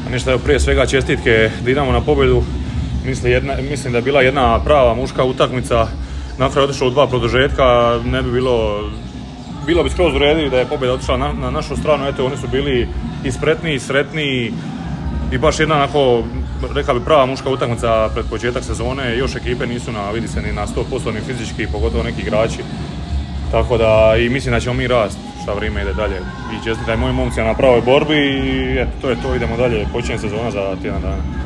Ništa, evo prije svega čestitke Dinamo na pobjedu. Mislim da je bila jedna prava muška utakmica. Na kraju je otišlo u 2 produžetka, ne bi bilo bi skroz u redu da je pobjeda otišla na našu stranu. Eto, oni su bili i spretniji, sretniji i baš jedna onako, rekao bi, prava muška utakmica pred početak sezone. Još ekipe nisu vidi se, ni na 100% ni fizički, pogotovo neki igrači. Tako da i mislim da ćemo mi rast šta vrijeme ide dalje. I čestitaj mojim momcima na pravoj borbi i eto, to je to, idemo dalje, počinje sezona za tjedan dana.